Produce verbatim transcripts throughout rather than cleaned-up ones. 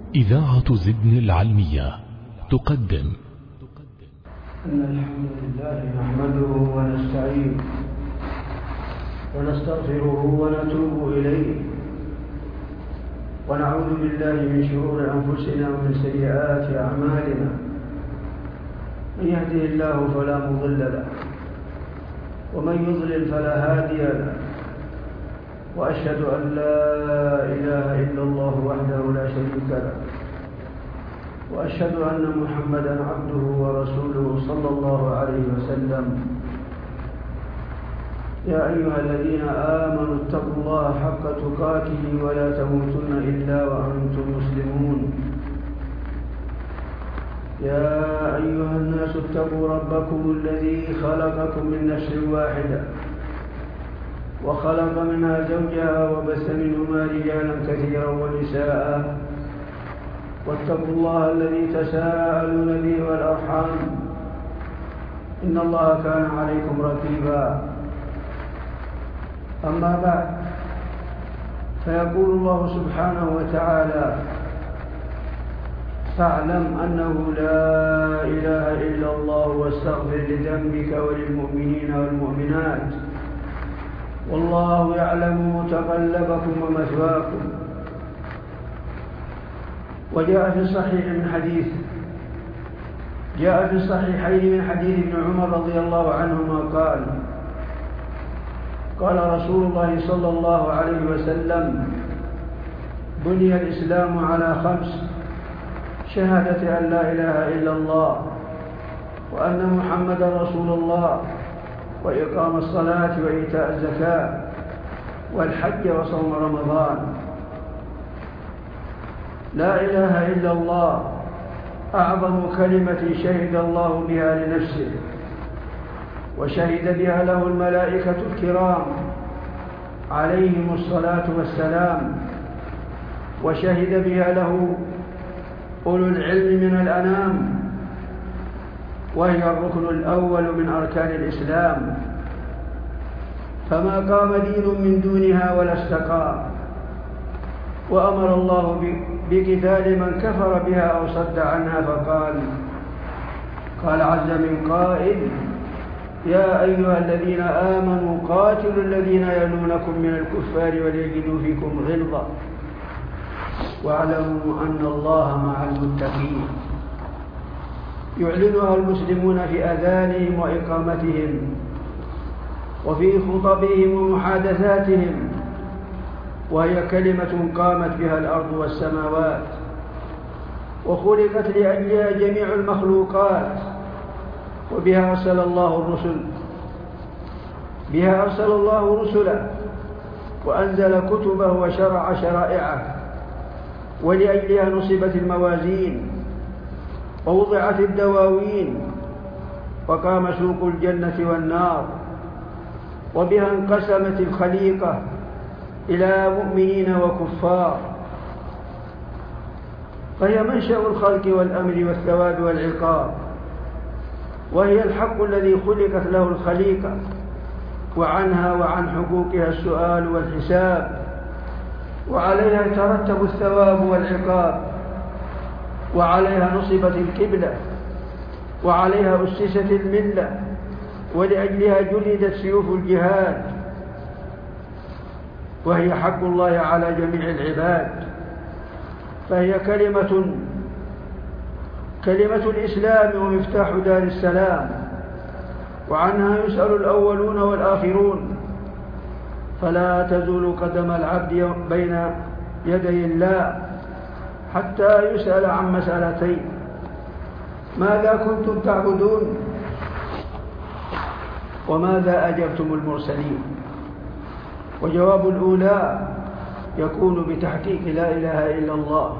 إذاعة زدن العلمية تقدم. إن الحمد لله نحمده ونستعينه ونستغفره ونتوب إليه ونعوذ بالله من شرور أنفسنا ومن سيئات أعمالنا. من يهده الله فلا مضل له ومن يضلل فلا هادي له، وأشهد أن لا إله إلا الله وحده لا شريك له، وأشهد أن محمدا عبده ورسوله صلى الله عليه وسلم. يا أيها الذين آمنوا اتقوا الله حق تقاته ولا تموتن إلا وأنتم مسلمون. يا أيها الناس اتقوا ربكم الذي خلقكم من نفس واحدة وخلق منها زوجها وبث منهما رجالا كثيرا ونساء، واتقوا الله الذي تساءلون به والأرحام إن الله كان عليكم رقيبا. أما بعد، فيقول الله سبحانه وتعالى: فاعلم أنه لا إله إلا الله واستغفر لذنبك وللمؤمنين والمؤمنات والله يعلم متقلبكم ومثواكم. وجاء في الصحيح من حديث جاء في الصحيحين من حديث ابن عمر رضي الله عنهما قال: قال رسول الله صلى الله عليه وسلم: بني الإسلام على خمس: شهادة أن لا إله إلا الله وأن محمدا رسول الله وإقام الصلاة وإيتاء الزكاة والحج وصوم رمضان. لا إله إلا الله أعظم كلمة شهد الله بها لنفسه، وشهد بها له الملائكة الكرام عليهم الصلاة والسلام، وشهد بها له أولو العلم من الأنام، وهي الركن الأول من أركان الإسلام، فما قام دين من دونها ولا استقام. وأمر الله بقتال من كفر بها أو صد عنها، فقال قال عز من قائل: يا أيها الذين آمنوا قاتلوا الذين يلونكم من الكفار وليجدوا فيكم غلظة واعلموا أن الله مع المتقين. يعلنها المسلمون في أذانهم وإقامتهم وفي خطبهم ومحادثاتهم، وهي كلمة قامت بها الأرض والسماوات وخلقت لأجلها جميع المخلوقات، وبها أرسل الله الرسل بها أرسل الله رسله وأنزل كتبه وشرع شرائعه، ولأجلها نصبت الموازين ووضعت الدواوين وقام سوق الجنة والنار، وبها انقسمت الخليقة إلى مؤمنين وكفار، فهي منشأ الخلق والأمر والثواب والعقاب، وهي الحق الذي خلقت له الخليقة، وعنها وعن حقوقها السؤال والحساب، وعليها يترتب الثواب والعقاب، وعليها نصبت القبلة، وعليها أسست الملة، ولأجلها جلدت سيوف الجهاد، وهي حق الله على جميع العباد، فهي كلمة كلمة الإسلام ومفتاح دار السلام، وعنها يسأل الأولون والآخرون، فلا تزول قدم العبد بين يدي الله حتى يسأل عن مسألتين: ماذا كنتم تعبدون؟ وماذا أجبتم المرسلين؟ وجواب الأولى يكون بتحقيق لا إله إلا الله،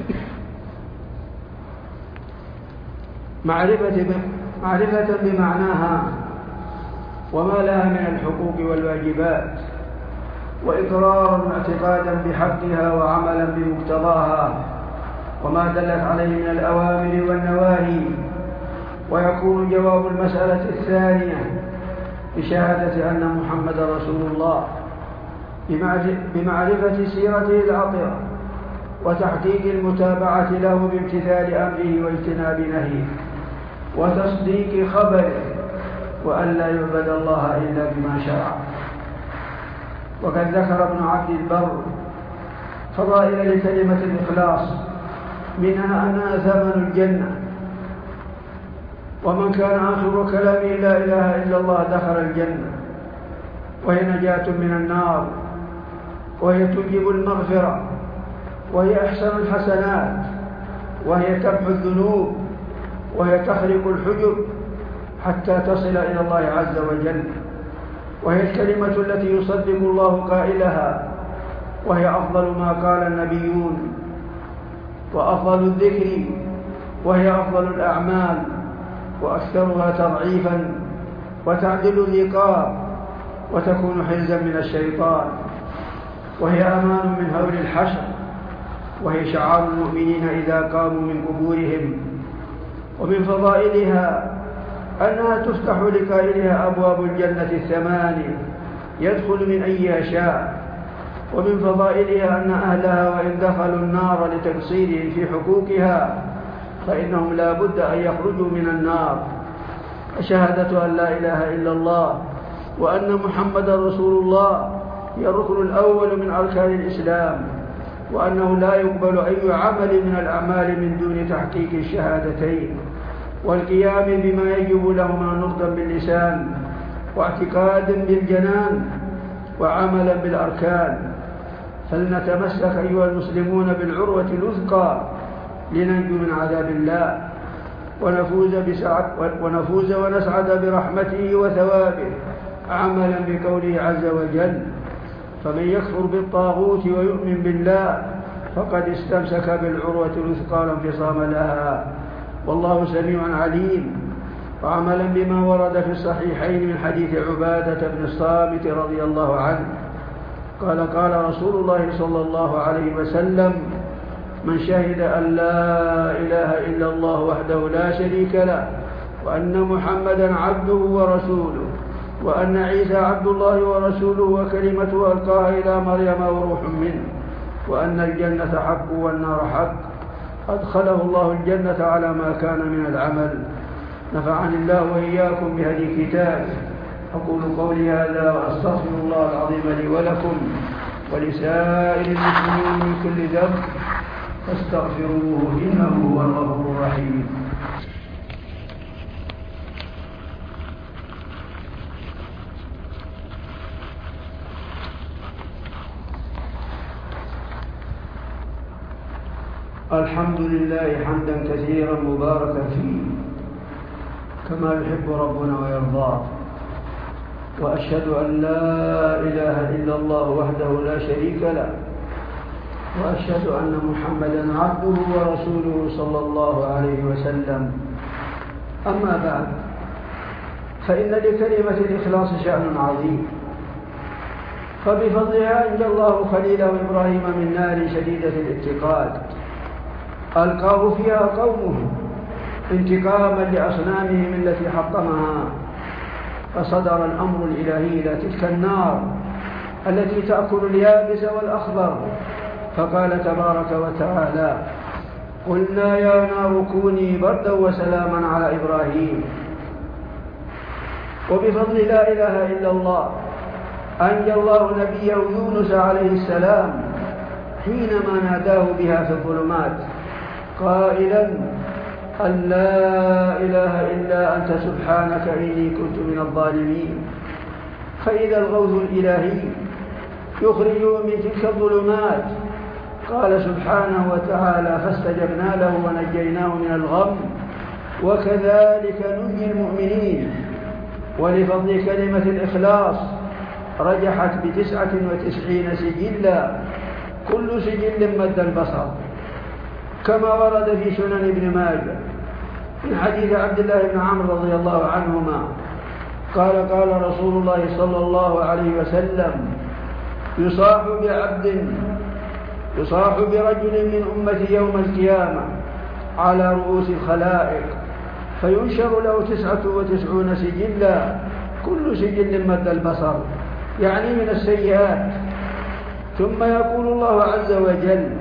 معرفة معرفة بمعناها وما لها من الحقوق والواجبات، وإقرارا واعتقادا بحقها وعملا بمقتضاها وما دلت عليه من الأوامر والنواهي. ويكون جواب المسألة الثانية بشهادة أن محمد رسول الله بمعرفة سيرته العطرة وتحقيق المتابعة له بامتثال أمره واجتناب نهيه وتصديق خبره، وأن لا يعبد الله إلا بما شرع. وقد ذكر ابن عبد البر فضائل لكلمة الإخلاص، منها أنها ثمن الجنة، ومن كان آخر كلامه لا إله إلا الله دخل الجنة، وهي نجاة من النار، وهي تجيب المغفرة، وهي أحسن الحسنات، وهي تمحو الذنوب، وهي تخرق الحجب حتى تصل إلى الله عز وجل، وهي الكلمة التي يصدق الله قائلها، وهي أفضل ما قال النبيون وأفضل الذكر، وهي أفضل الأعمال وأكثرها تضعيفا، وتعدل الرقاب وتكون حرزا من الشيطان، وهي أمان من هول الحشر، وهي شعار المؤمنين إذا قاموا من قبورهم. ومن فضائلها أنها تفتح لقائلها أبواب الجنة الثمانية يدخل من أيها شاء. ومن فضائلها أن أهلها وإن دخلوا النار لتقصيرهم في حقوقها فإنهم لا بد أن يخرجوا من النار. شهادة أن لا إله إلا الله وأن محمد رسول الله هي الركن الأول من أركان الإسلام، وأنه لا يقبل أي عمل من الأعمال من دون تحقيق الشهادتين والقيام بما يجب لهما نطقا باللسان واعتقادا بالجنان وعملا بالأركان. فلنتمسك أيها المسلمون بالعروة الوثقى لننجو من عذاب الله ونفوز, بسعد ونفوز ونسعد برحمته وثوابه، عملا بقوله عز وجل: فمن يكفر بالطاغوت ويؤمن بالله فقد استمسك بالعروة الوثقى لا انفصام لها، والله سميع عليم. وعملا بما ورد في الصحيحين من حديث عبادة بن الصامت رضي الله عنه قال: قال رسول الله صلى الله عليه وسلم: من شهد أن لا إله إلا الله وحده لا شريك له، وأن محمدا عبده ورسوله، وأن عيسى عبد الله ورسوله وكلمته ألقاها إلى مريم وروح منه، وأن الجنة حق والنار حق، أدخله الله الجنة على ما كان من العمل. نفعني الله وإياكم بهدي كتابه. أقول قولي هذا وأستغفر الله العظيم لي ولكم ولسائر المسلمين من كل ذنب فاستغفروه إنه هو الغفور الرحيم. الحمد لله حمدا كثيرا مباركا فيه كما يحب ربنا ويرضاه، وأشهد أن لا إله إلا الله وحده لا شريك له، وأشهد أن محمدا عبده ورسوله صلى الله عليه وسلم. أما بعد، فإن لكلمة الإخلاص شأن عظيم، فبفضلها أنجى الله خليله إبراهيم من نار شديدة الاتقاد ألقاه فيها قومه انتقاما لأصنامهم التي حطمها، فصدر الأمر الإلهي إلى تلك النار التي تأكل اليابس والأخضر، فقال تبارك وتعالى: قلنا يا نار كوني بردا وسلاما على إبراهيم. وبفضل لا إله إلا الله أنجى الله نبيه يونس عليه السلام حينما ناداه بها في الظلمات قائلا: أن لا إله إلا أنت سبحانك إني كنت من الظالمين. فإذا الغوث الإلهي يخرجه من تلك الظلمات، قال سبحانه وتعالى: فاستجبنا له ونجيناه من الغم وكذلك ننجي المؤمنين. ولفضل كلمة الإخلاص رجحت بتسعة وتسعين سجلا، كل سجل مد البصر، كما ورد في سنن ابن ماجه من حديث عبد الله بن عمرو رضي الله عنهما قال: قال رسول الله صلى الله عليه وسلم: يصاح بعبد يصاح برجل من أمتي يوم القيامة على رؤوس الخلائق، فينشر له تسعة وتسعون سجلا، كل سجل مد البصر، يعني من السيئات. ثم يقول الله عز وجل: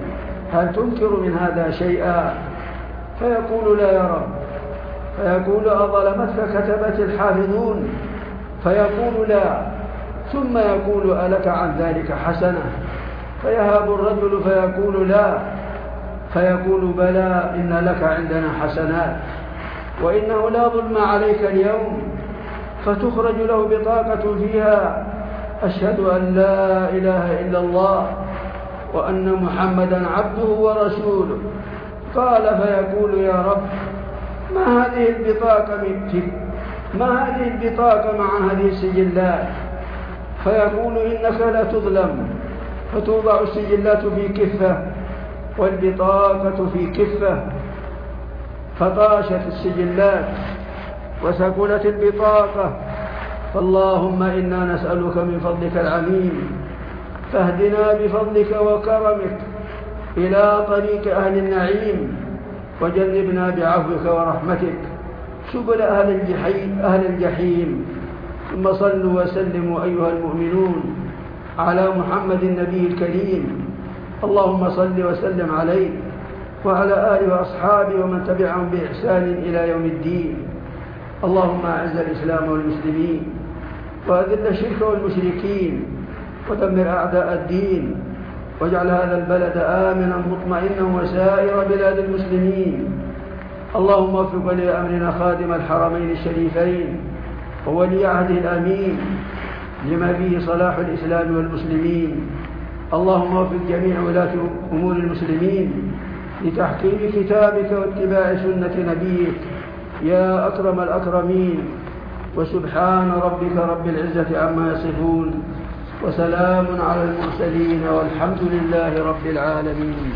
هل تنكر من هذا شيئا؟ فيقول لا يا رب. فيقول أظلمتك كتبت الحافظون؟ فيقول لا. ثم يقول ألك عن ذلك حسنة؟ فيهاب الرجل فيقول لا. فيقول بلى إن لك عندنا حسنات، وإنه لا ظلم عليك اليوم. فتخرج له بطاقة فيها أشهد أن لا إله إلا الله وأن محمدا عبده ورسوله. قال فيقول يا رب ما هذه البطاقة ما هذه البطاقة مع هذه السجلات؟ فيقول إنك لا تظلم. فتوضع السجلات في كفة والبطاقة في كفة، فطاشت السجلات وثقلت البطاقة. فاللهم إنا نسألك من فضلك العميم فاهدنا بفضلك وكرمك إلى طريق أهل النعيم، وجنبنا بعفوك ورحمتك سبل أهل الجحيم, أهل الجحيم. ثم صلوا وسلموا أيها المؤمنون على محمد النبي الكريم. اللهم صل وسلم عليه وعلى آله وأصحابه ومن تبعهم بإحسان إلى يوم الدين. اللهم أعز الإسلام والمسلمين وأذل الشرك والمشركين ودمر أعداء الدين، واجعل هذا البلد آمنا مطمئنا وسائر بلاد المسلمين. اللهم وفق لأمرنا خادم الحرمين الشريفين وولي عهده الأمين لما فيه صلاح الإسلام والمسلمين. اللهم وفق جميع ولاة أمور المسلمين لتحكيم كتابك واتباع سنة نبيك يا أكرم الأكرمين. وسبحان ربك رب العزة عما يصفون وسلام على المرسلين والحمد لله رب العالمين.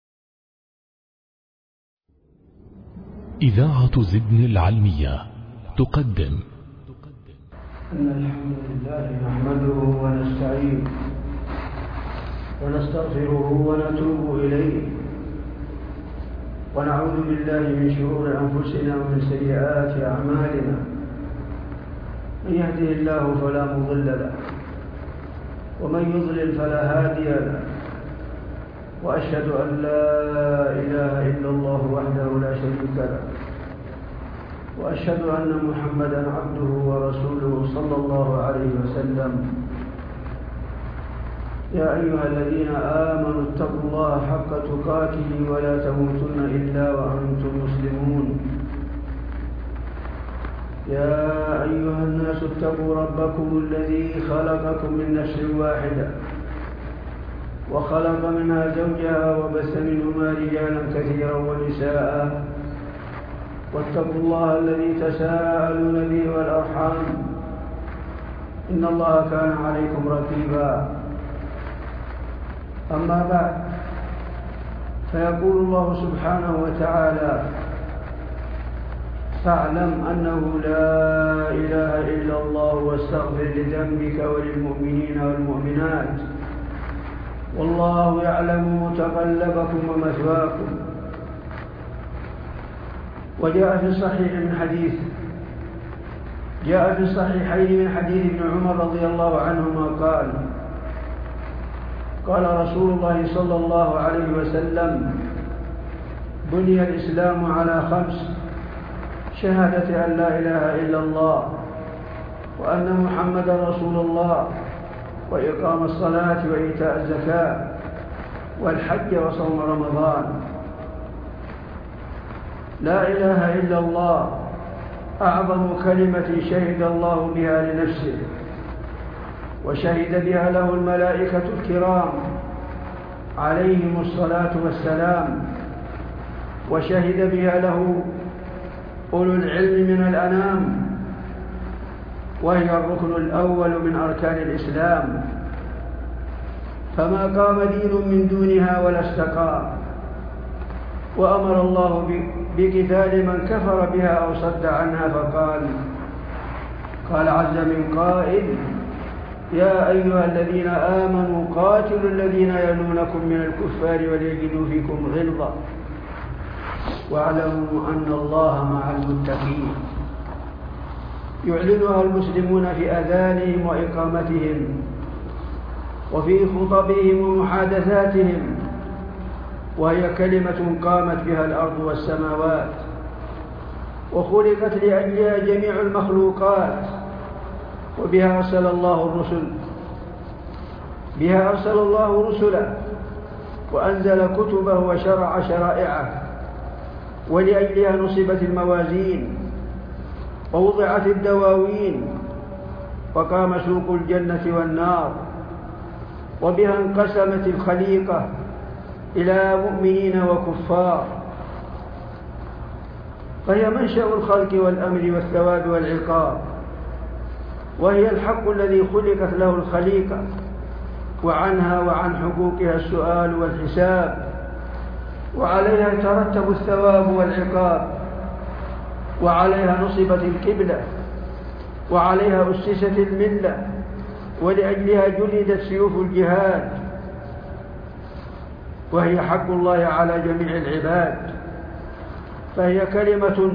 إذاعة زدن العلمية تقدم. إن الحمد لله نحمده ونستعينه ونستغفره ونتوب إليه، ونعوذ بالله من شرور أنفسنا ومن سيئات أعمالنا. من يهده الله فلا مضل له ومن يضلل فلا هادي له، وأشهد أن لا إله إلا الله وحده لا شريك له، وأشهد أن محمدا عبده ورسوله صلى الله عليه وسلم. يا أيها الذين آمنوا اتقوا الله حق تقاته ولا تموتن إلا وأنتم مسلمون. يا أيها الناس اتقوا ربكم الذي خلقكم من نفس واحدة وخلق منها زوجها وبث منهما رجالا كثيرا ونساء، واتقوا الله الذي تساءلون به والأرحام إن الله كان عليكم رقيبا. أما بعد، فيقول الله سبحانه وتعالى فاعلم أنه لا إله إلا الله واستغفر لذنبك وللمؤمنين والمؤمنات والله يعلم متقلبكم ومثواكم. وجاء في الصحيح من حديث جاء في الصحيحين من حديث ابن عمر رضي الله عنهما قال قال رسول الله صلى الله عليه وسلم بني الإسلام على خمس: شهادة أن لا إله إلا الله وأن محمدا رسول الله وإقام الصلاة وإيتاء الزكاة والحج وصوم رمضان. لا إله إلا الله أعظم كلمة شهد الله بها لنفسه وشهد بها له الملائكة الكرام عليهم الصلاة والسلام، وشهد بها له أولو العلم من الأنام، وهي الركن الأول من أركان الإسلام، فما قام دين من دونها ولا استقام. وأمر الله بقتال من كفر بها أو صد عنها فقال قال عز من قائل يا أيها الذين آمنوا قاتلوا الذين يلونكم من الكفار وليجدوا فيكم غلظة واعلموا أن الله مع المتقين. يعلنها المسلمون في أذانهم وإقامتهم وفي خطبهم ومحادثاتهم وهي كلمة قامت بها الأرض والسماوات، وخلقت لأجلها جميع المخلوقات، وبها أرسل الله الرسل بها أرسل الله رسله وأنزل كتبه وشرع شرائعه، ولأجلها نصبت الموازين ووضعت الدواوين وقام سوق الجنة والنار، وبها انقسمت الخليقة إلى مؤمنين وكفار، فهي منشأ الخلق والأمر والثواب والعقاب، وهي الحق الذي خلقت له الخليقة، وعنها وعن حقوقها السؤال والحساب، وعليها يترتب الثواب والعقاب، وعليها نصبت القبلة، وعليها أسست الملة، ولأجلها جلدت سيوف الجهاد، وهي حق الله على جميع العباد، فهي كلمة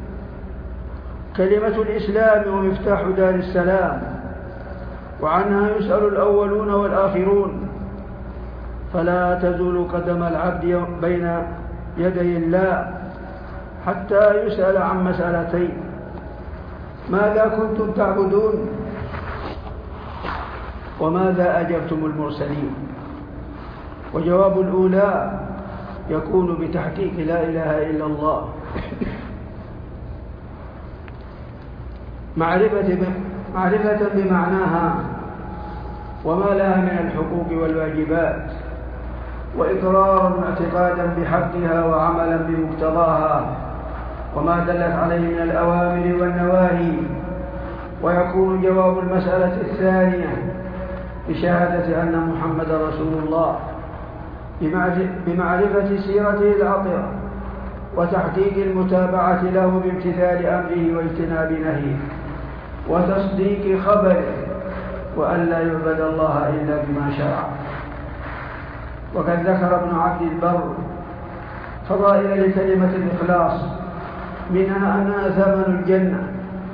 كلمة الإسلام ومفتاح دار السلام، وعنها يسأل الأولون والآخرون، فلا تزول قدم العبد بين يدي الله حتى يسأل عن مسألتين: ماذا كنتم تعبدون؟ وماذا أجبتم المرسلين؟ وجواب الأولى يكون بتحقيق لا إله إلا الله، معرفة معرفة بمعناها وما لها من الحقوق والواجبات، وإقرارا واعتقادا بحقها وعملا بمقتضاها وما دلت عليه من الأوامر والنواهي. ويكون جواب المسألة الثانية بشهادة أن محمد رسول الله، بمعرفة سيرته العطرة وتحقيق المتابعة له بامتثال أمره واجتناب نهيه وتصديق خبره، وأن لا يعبد الله إلا بما شرع. وقد ذكر ابن عبد البر فضائل لكلمة الإخلاص، منها أنها ثمن الجنة،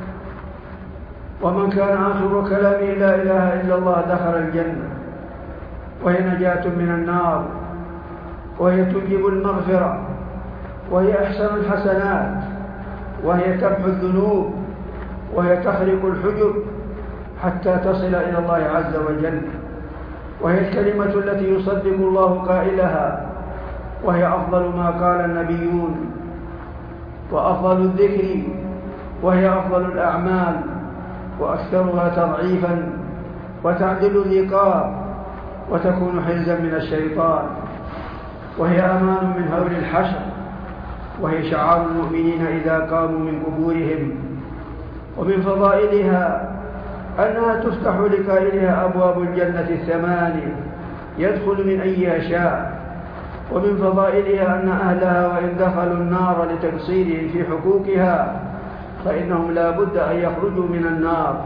ومن كان آخر كلامه لا إله إلا الله دخل الجنة، وهي نجاة من النار، وهي تجيب المغفرة، وهي أحسن الحسنات، وهي تمحو الذنوب، وهي تخرق الحجب حتى تصل إلى الله عز وجل، وهي الكلمة التي يصدق الله قائلها، وهي أفضل ما قال النبيون وأفضل الذكر، وهي أفضل الأعمال وأكثرها تضعيفا، وتعدل الرقاب، وتكون حرزا من الشيطان، وهي أمان من هول الحشر، وهي شعار المؤمنين إذا قاموا من قبورهم. ومن فضائلها أنها تفتح لقائلها أبواب الجنة الثمانية يدخل من أيها شاء. ومن فضائلها أن أهلها وإن دخلوا النار لتقصيرهم في حقوقها فإنهم لا بد أن يخرجوا من النار.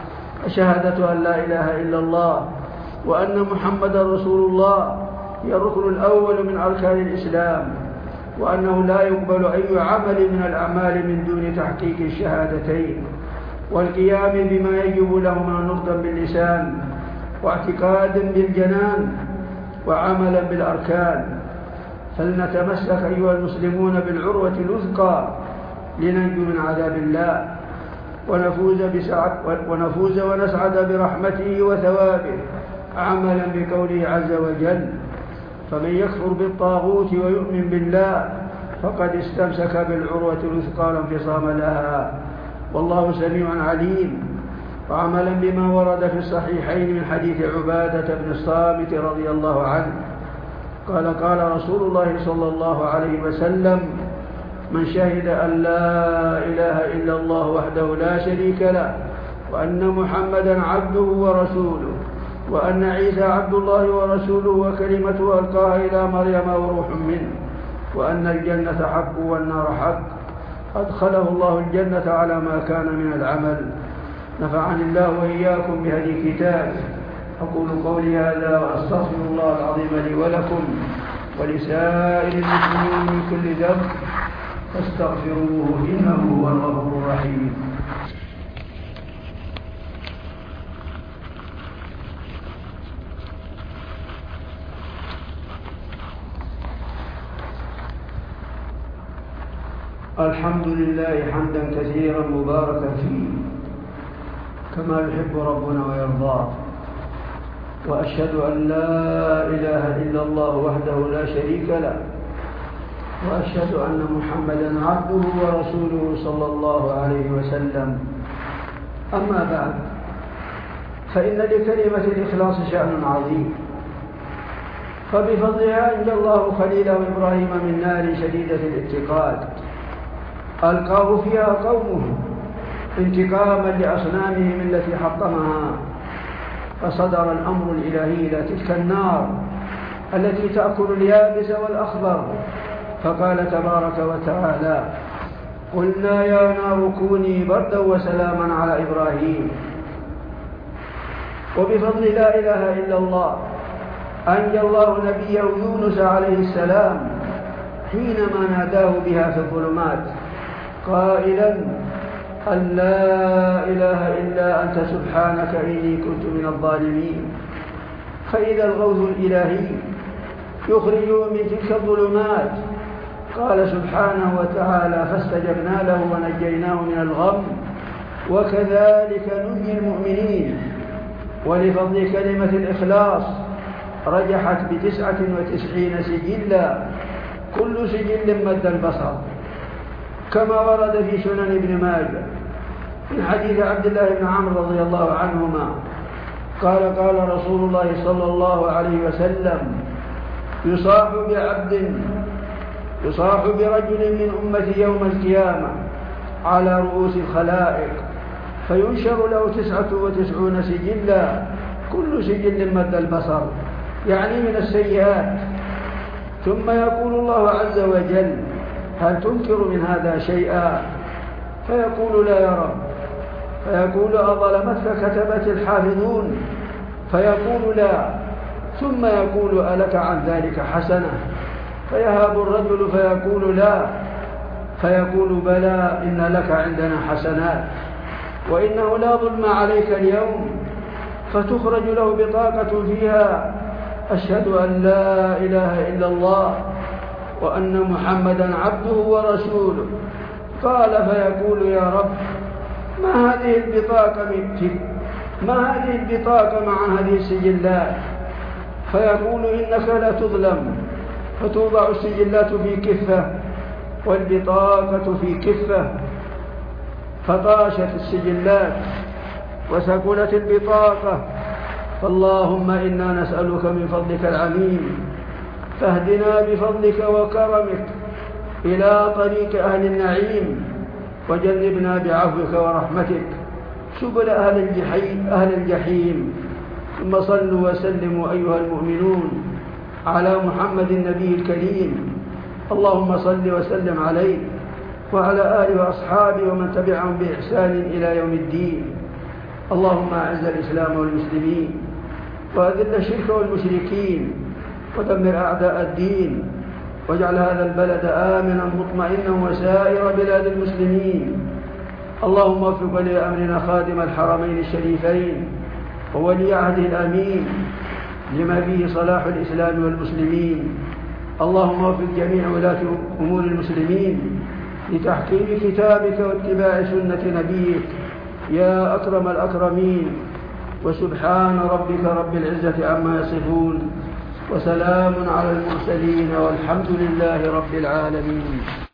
شهادة أن لا إله إلا الله وأن محمد رسول الله هي الركن الأول من أركان الإسلام، وأنه لا يقبل أي عمل من الأعمال من دون تحقيق الشهادتين والقيام بما يجب لهما نطقا باللسان واعتقادا بالجنان وعملا بالأركان. فلنتمسك أيها المسلمون بالعروة الوثقى لننجو من عذاب الله ونفوز, بسعد ونفوز ونسعد برحمته وثوابه عملا بقوله عز وجل: فمن يكفر بالطاغوت ويؤمن بالله فقد استمسك بالعروة الوثقى لا انفصام لها، والله سميع عليم. وعملا بما ورد في الصحيحين من حديث عبادة بن الصامت رضي الله عنه قال: قال رسول الله صلى الله عليه وسلم: من شهد أن لا إله إلا الله وحده لا شريك له وأن محمدا عبده ورسوله وأن عيسى عبد الله ورسوله وكلمته ألقاها إلى مريم وروح منه وأن الجنة حق والنار حق أدخله الله الجنة على ما كان من العمل. نفعني الله وإياكم بهدي كتابه. أقول قولي هذا وأستغفر الله العظيم لي ولكم ولسائر المسلمين من كل ذنب فاستغفروه إنه هو الغفور الرحيم. الحمد لله حمدا كثيرا مباركا فيه كما يحب ربنا ويرضاه، وأشهد أن لا إله إلا الله وحده لا شريك له، وأشهد أن محمدا عبده ورسوله صلى الله عليه وسلم. أما بعد، فإن لكلمة الإخلاص شأن عظيم، فبفضلها أنجى الله خليله إبراهيم من نار شديدة الاتقاد ألقاه فيها قومه انتقاما لأصنامهم التي حطمها، فصدر الأمر الإلهي إلى تلك النار التي تأكل اليابس والأخضر، فقال تبارك وتعالى: قلنا يا نار كوني بردا وسلاما على إبراهيم. وبفضل لا إله إلا الله أنجى الله نبيه يونس عليه السلام حينما ناداه بها في الظلمات قائلا: أن لا إله إلا أنت سبحانك إني كنت من الظالمين. فإذا الغوث الإلهي يخرجه من تلك الظلمات، قال سبحانه وتعالى: فاستجبنا له ونجيناه من الغم وكذلك ننجي المؤمنين. ولفضل كلمة الإخلاص رجحت بتسعة وتسعين سجلا، كل سجل مد البصر، كما ورد في سنن ابن ماجه من حديث عبد الله بن عمرو رضي الله عنهما قال: قال رسول الله صلى الله عليه وسلم: يصاح بعبد يصاح برجل من أمتي يوم القيامة على رؤوس الخلائق، فينشر له تسعة وتسعون سجلا، كل سجل مد البصر، يعني من السيئات. ثم يقول الله عز وجل: هل تنكر من هذا شيئا؟ فيقول: لا يا رب. فيقول: أظلمتك كتبت الحافظون؟ فيقول: لا. ثم يقول: ألك عن ذلك حسنة؟ فيهاب الرجل فيقول: لا. فيقول: بلى، إن لك عندنا حسنات، وإنه لا ظلم عليك اليوم. فتخرج له بطاقة فيها: أشهد أن لا إله إلا الله وأن محمدا عبده ورسوله. قال: فيقول: يا رب، ما هذه البطاقة منك؟ ما هذه البطاقة مع هذه السجلات؟ فيقول: إنك لا تظلم. فتوضع السجلات في كفة والبطاقة في كفة، فطاشت السجلات وسكنت البطاقة. فاللهم إنا نسألك من فضلك العميم، فاهدنا بفضلك وكرمك إلى طريق أهل النعيم، وجنبنا بعفوك ورحمتك سبل أهل الجحيم, أهل الجحيم. ثم صلوا وسلموا أيها المؤمنون على محمد النبي الكريم، اللهم صل وسلم عليه وعلى آله وأصحابه ومن تبعهم بإحسان إلى يوم الدين. اللهم أعز الإسلام والمسلمين، وأذل الشرك والمشركين، ودمر أعداء الدين، واجعل هذا البلد آمنا مطمئنا وسائر بلاد المسلمين. اللهم وفق ولي أمرنا خادم الحرمين الشريفين وولي عهده الأمين لما فيه صلاح الإسلام والمسلمين. اللهم وفق جميع ولاة أمور المسلمين لتحكيم كتابك واتباع سنة نبيك يا أكرم الأكرمين. وسبحان ربك رب العزة عما يصفون، وسلام على المرسلين، والحمد لله رب العالمين.